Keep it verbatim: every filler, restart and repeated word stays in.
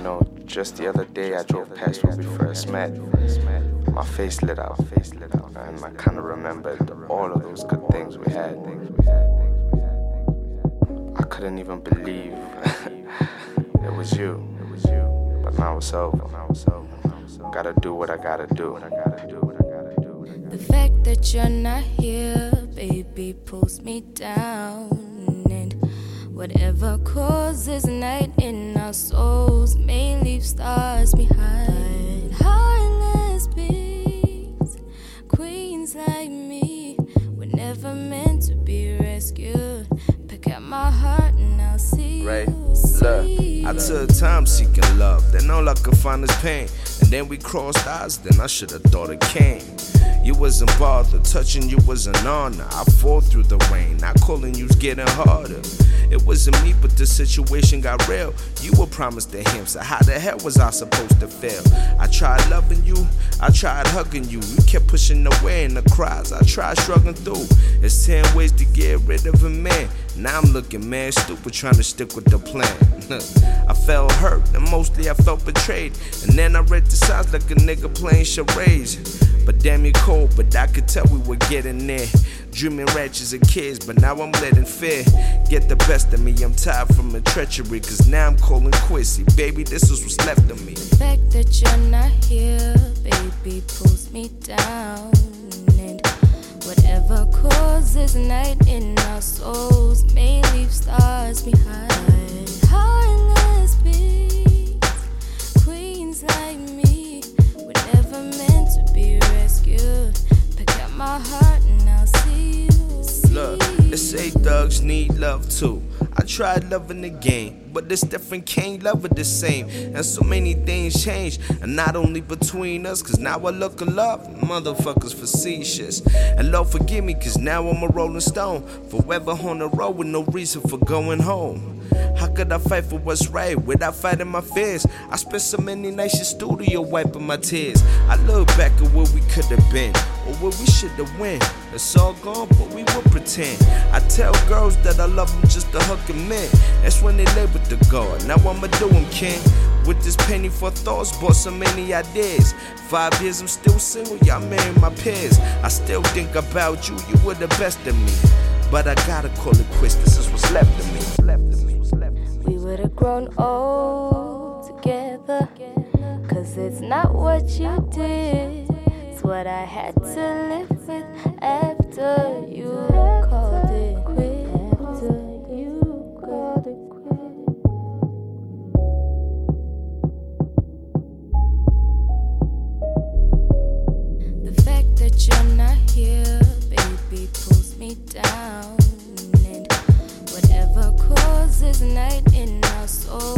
know, just the other day I drove past where we first met. My face lit up, and I kind of remembered all of those good things we had. I couldn't even believe it was you, but now it's over. Gotta do what I gotta do. The fact that you're not here, baby, pulls me down. And whatever causes night in our souls may leave stars behind. Heartless beings, queens like me, were never meant to be rescued. Pick up my heart and I'll see right. you. See Look, I took time seeking love, then all I could find is pain. And then we crossed eyes, then I should've thought it came. You wasn't bothered, touching you was an honor. I fought through the rain, not calling you's getting harder. It wasn't me, but the situation got real. You were promised to him, so how the hell was I supposed to feel? I tried loving you, I tried hugging you. You kept pushing away in the cries, I tried shrugging through. It's ten ways to get rid of a man. Now I'm looking man stupid, trying to stick with the plan. I felt hurt, and mostly I felt betrayed. And then I read the signs like a nigga playing charades. But damn you cold, but I could tell we were getting there. Dreaming ratchets and kids, but now I'm letting fear get the best of me. I'm tired from the treachery, cause now I'm calling quits. See, baby, this is what's left of me. The fact that you're not here, baby, pulls me down. And whatever causes night in our souls may leave stars behind. Heartless beings, queens like me, were never meant to be rescued. Pick up my heart and I'll see you. See Look, they say thugs need love too. I tried loving again, but it's different, can't love it the same. And so many things change, and not only between us, cause now I look a lot, motherfuckers facetious. And Lord forgive me, cause now I'm a rolling stone, forever on the road with no reason for going home. How could I fight for what's right without fighting my fears? I spent so many nights in studio wiping my tears. I look back at where we could have been, or where we should have went. It's all gone, but we will pretend. I tell girls that I love them just to hug them in. That's when they lay with the guard. Now I'ma do them, king. With this penny for thoughts, bought so many ideas. Five years I'm still single, y'all married my peers. I still think about you, you were the best of me. But I gotta call it quits, this is what's left of me. we would have grown old together. Cause it's not what you did, it's what I had to live with after you called it quits. After you called it quits. The fact that you're not here, baby, pulls me down. And whatever causes night in our soul